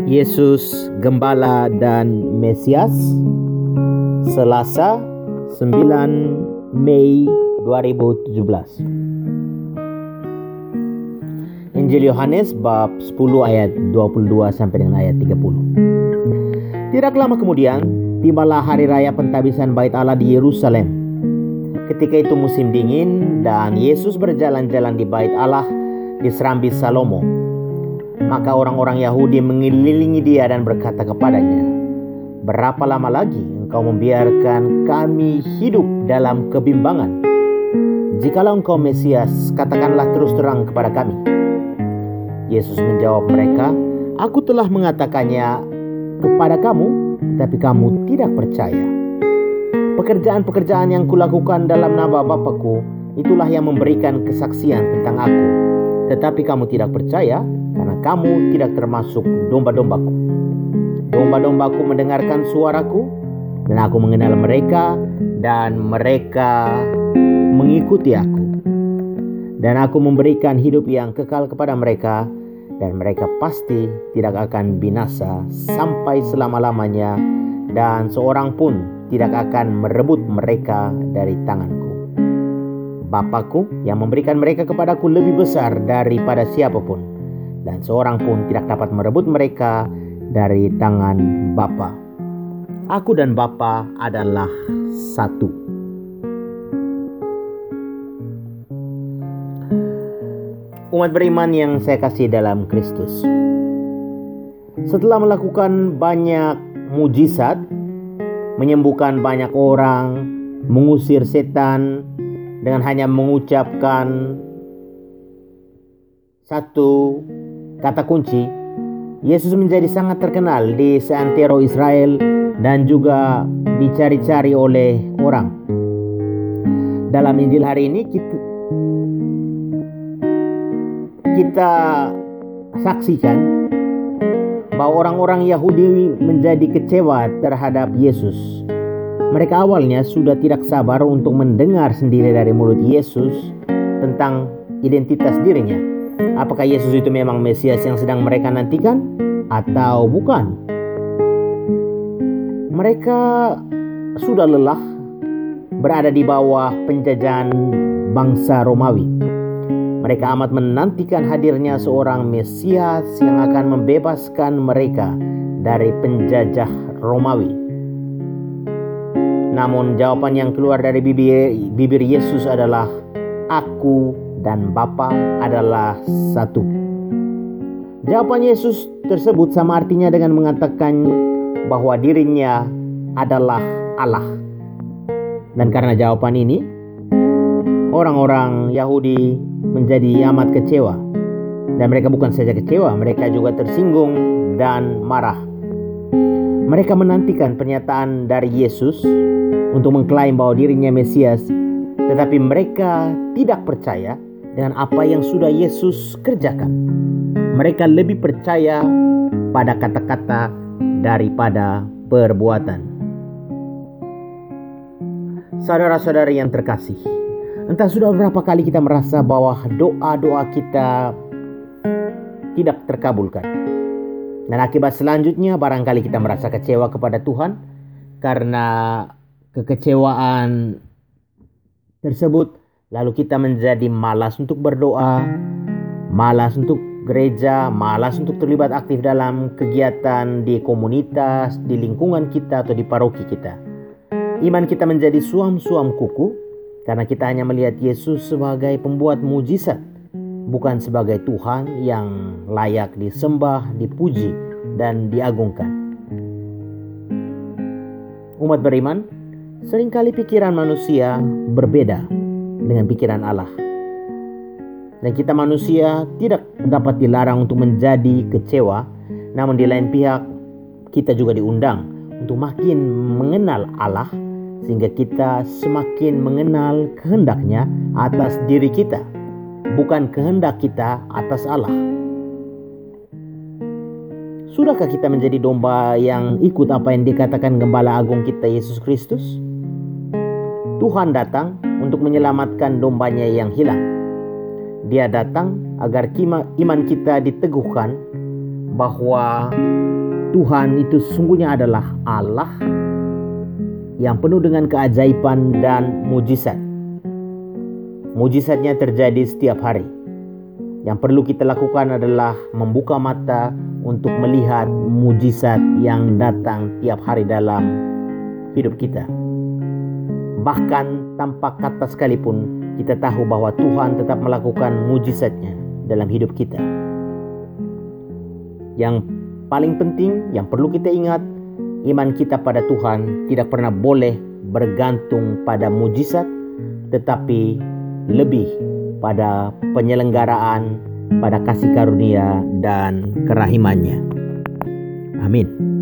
Yesus Gembala dan Mesias, Selasa 9 Mei 2017. Injil Yohanes bab 10 ayat 22 sampai dengan ayat 30. Tidak lama kemudian, tibalah hari raya pentabisan Bait Allah di Yerusalem. Ketika itu musim dingin dan Yesus berjalan-jalan di Bait Allah di serambi Salomo. Maka orang-orang Yahudi mengelilingi dia dan berkata kepadanya, "Berapa lama lagi engkau membiarkan kami hidup dalam kebimbangan? Jikalau engkau Mesias, katakanlah terus terang kepada kami." Yesus menjawab mereka, "Aku telah mengatakannya kepada kamu, tetapi kamu tidak percaya. Pekerjaan-pekerjaan yang kulakukan dalam nama Bapa-Ku, itulah yang memberikan kesaksian tentang Aku. Tetapi kamu tidak percaya, karena kamu tidak termasuk domba-dombaku. Domba-dombaku mendengarkan suaraku, dan aku mengenal mereka, dan mereka mengikuti aku. Dan aku memberikan hidup yang kekal kepada mereka, dan mereka pasti tidak akan binasa sampai selama-lamanya, dan seorang pun tidak akan merebut mereka dari tanganku. Bapa-Ku yang memberikan mereka kepadaku lebih besar daripada siapapun, dan seorang pun tidak dapat merebut mereka dari tangan Bapa. Aku dan Bapa adalah satu." Umat beriman yang saya kasih dalam Kristus, setelah melakukan banyak mujizat, menyembuhkan banyak orang, mengusir setan dengan hanya mengucapkan satu kata kunci, Yesus menjadi sangat terkenal di seantero Israel dan juga dicari-cari oleh orang. Dalam Injil hari ini kita saksikan bahwa orang-orang Yahudi menjadi kecewa terhadap Yesus. Mereka awalnya sudah tidak sabar untuk mendengar sendiri dari mulut Yesus tentang identitas dirinya. Apakah Yesus itu memang Mesias yang sedang mereka nantikan atau bukan? Mereka sudah lelah berada di bawah penjajahan bangsa Romawi. Mereka amat menantikan hadirnya seorang Mesias yang akan membebaskan mereka dari penjajah Romawi. Namun jawaban yang keluar dari bibir Yesus adalah, "Aku dan Bapa adalah satu." Jawaban Yesus tersebut sama artinya dengan mengatakan bahwa dirinya adalah Allah. Dan karena jawaban ini, orang-orang Yahudi menjadi amat kecewa. Dan mereka bukan saja kecewa, mereka juga tersinggung dan marah. Mereka menantikan pernyataan dari Yesus untuk mengklaim bahwa dirinya Mesias, tetapi mereka tidak percaya dengan apa yang sudah Yesus kerjakan. Mereka lebih percaya pada kata-kata daripada perbuatan. Saudara-saudari yang terkasih, entah sudah berapa kali kita merasa bahwa doa-doa kita tidak terkabulkan. Dan akibat selanjutnya barangkali kita merasa kecewa kepada Tuhan. Karena kekecewaan tersebut, lalu kita menjadi malas untuk berdoa, malas untuk gereja, malas untuk terlibat aktif dalam kegiatan di komunitas, di lingkungan kita atau di paroki kita. Iman kita menjadi suam-suam kuku karena kita hanya melihat Yesus sebagai pembuat mujizat, bukan sebagai Tuhan yang layak disembah, dipuji, dan diagungkan. Umat beriman, seringkali pikiran manusia berbeda dengan pikiran Allah. Dan kita manusia tidak dapat dilarang untuk menjadi kecewa, namun di lain pihak kita juga diundang untuk makin mengenal Allah, sehingga kita semakin mengenal kehendak-Nya atas diri kita, bukan kehendak kita atas Allah. Sudahkah kita menjadi domba yang ikut apa yang dikatakan Gembala Agung kita Yesus Kristus? Tuhan datang untuk menyelamatkan dombanya yang hilang. Dia datang agar iman kita diteguhkan bahwa Tuhan itu sesungguhnya adalah Allah yang penuh dengan keajaiban dan mujizat. Mujizatnya terjadi setiap hari. Yang perlu kita lakukan adalah membuka mata untuk melihat mujizat yang datang tiap hari dalam hidup kita. Bahkan tanpa kata sekalipun, kita tahu bahwa Tuhan tetap melakukan mujizatnya dalam hidup kita. Yang paling penting, yang perlu kita ingat, iman kita pada Tuhan tidak pernah boleh bergantung pada mujizat, tetapi lebih pada penyelenggaraan, pada kasih karunia dan kerahimannya. Amin.